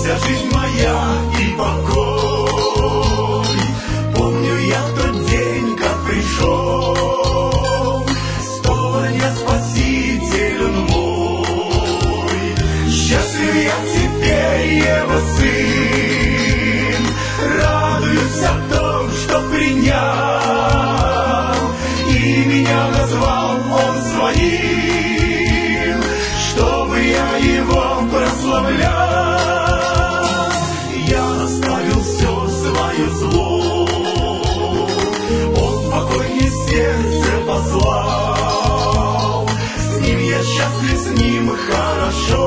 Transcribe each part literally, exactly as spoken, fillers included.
вся жизнь моя и покой. Помню я тот день, как пришел, столоня Спаситель он мой. Счастлив я теперь его сын, радуюсь о том, что принял, и меня назвал он своим, чтобы я его прославлял. Я оставил все свое зло, он покой мне сердце послал. С ним я счастлив, с ним хорошо,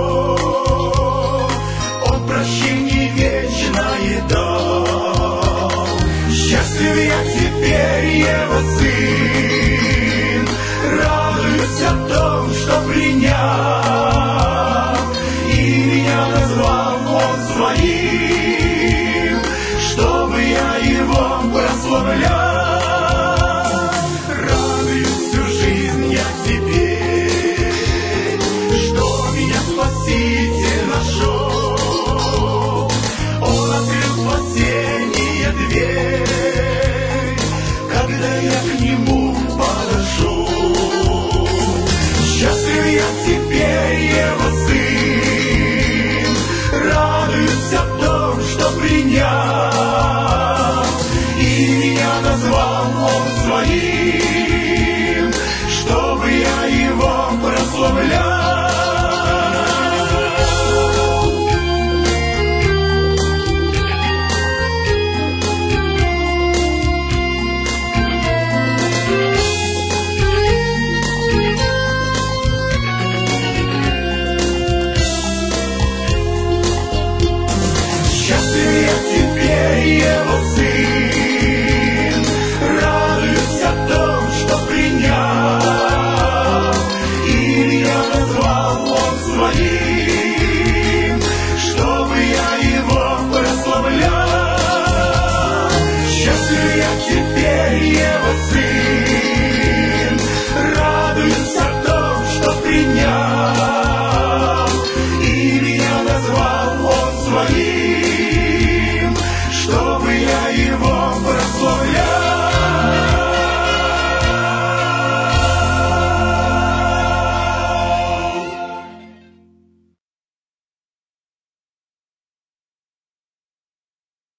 он прощение вечное дал. Счастлив я теперь его сын, радуюсь о том, что принял, и меня назвал он своим, чтобы я его прославлял. Радуюсь всю жизнь я теперь, что меня Спаситель нашел. Он открыл спасение дверь, когда я к нему подошел. Счастлив я теперь его сын, радуюсь о том, что принял, и меня назвал он своим, чтобы я его прославлял. Счастлив я теперь его сын, радуюсь о том, что принял, и меня назвал он своим, чтобы я его прославлял. Счастлив я теперь его сын, радуюсь о том, что принял, и меня назвал он своим,